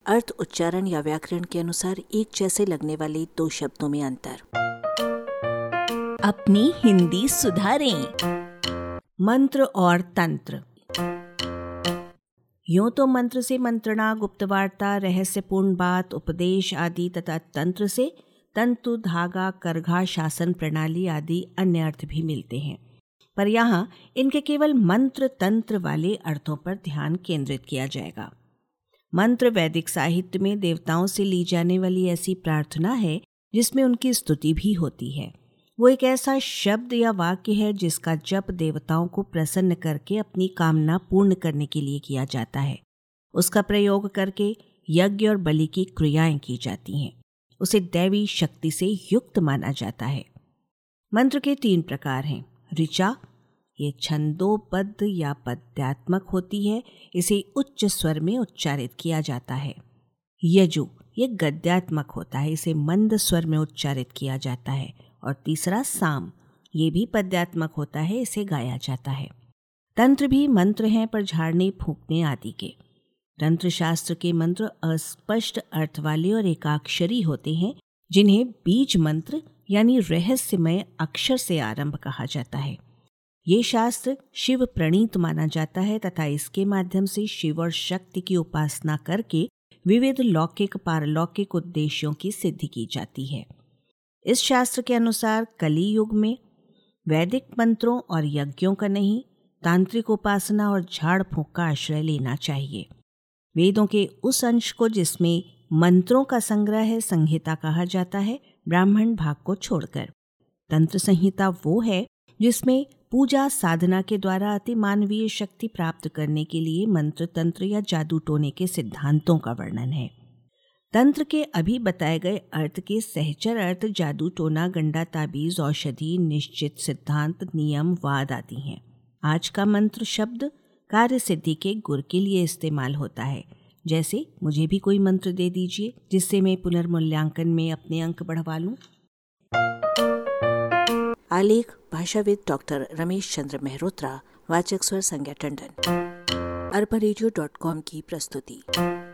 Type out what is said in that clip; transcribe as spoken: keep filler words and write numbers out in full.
अर्थ, उच्चारण या व्याकरण के अनुसार एक जैसे लगने वाले दो शब्दों में अंतर। अपनी हिंदी सुधारें। मंत्र और तंत्र। यूं तो मंत्र से मंत्रणा, गुप्तवार्ता, रहस्यपूर्ण बात, उपदेश आदि तथा तंत्र से तंतु, धागा, करघा, शासन प्रणाली आदि अन्य अर्थ भी मिलते हैं, पर यहाँ इनके केवल मंत्र तंत्र वाले अर्थों पर ध्यान केंद्रित किया जाएगा। मंत्र वैदिक साहित्य में देवताओं से ली जाने वाली ऐसी प्रार्थना है जिसमें उनकी स्तुति भी होती है। वो एक ऐसा शब्द या वाक्य है जिसका जप देवताओं को प्रसन्न करके अपनी कामना पूर्ण करने के लिए किया जाता है। उसका प्रयोग करके यज्ञ और बलि की क्रियाएं की जाती हैं। उसे दैवी शक्ति से युक्त माना जाता है। मंत्र के तीन प्रकार हैं। ऋचा, ये छंदोबद्ध या पद्यात्मक होती है, इसे उच्च स्वर में उच्चारित किया जाता है। यजु, ये गद्यात्मक होता है, इसे मंद स्वर में उच्चारित किया जाता है। और तीसरा साम, ये भी पद्यात्मक होता है, इसे गाया जाता है। तंत्र भी मंत्र हैं, पर झाड़ने फूंकने आदि के। तंत्र शास्त्र के मंत्र अस्पष्ट अर्थ वाले और एकाक्षरी होते हैं, जिन्हें बीज मंत्र यानी रहस्यमय अक्षर से आरंभ कहा जाता है। ये शास्त्र शिव प्रणीत माना जाता है तथा इसके माध्यम से शिव और शक्ति की उपासना करके विविध लौकिक पारलौकिक उद्देश्यों की सिद्धि की जाती है। इस शास्त्र के अनुसार कली युग में वैदिक मंत्रों और यज्ञों का नहीं, तांत्रिक उपासना और झाड़ फूंक का आश्रय लेना चाहिए। वेदों के उस अंश को जिसमें मंत्रों का संग्रह है संहिता कहा जाता है, ब्राह्मण भाग को छोड़कर। तंत्र संहिता वो है जिसमें पूजा साधना के द्वारा अति मानवीय शक्ति प्राप्त करने के लिए मंत्र तंत्र या जादू टोने के सिद्धांतों का वर्णन है। तंत्र के अभी बताए गए अर्थ के सहचर अर्थ जादू टोना, गंडा, ताबीज, औषधि, निश्चित सिद्धांत, नियम, वाद आदि हैं। आज का मंत्र शब्द कार्य सिद्धि के गुर के लिए इस्तेमाल होता है। जैसे मुझे भी कोई मंत्र दे दीजिए जिससे मैं पुनर्मूल्यांकन में अपने अंक बढ़वा लूं। आलेख भाषाविद डॉक्टर रमेश चंद्र मेहरोत्रा, वाचक स्वर संज्ञा टंडन। अरबा रेडियो डॉट कॉम की प्रस्तुति।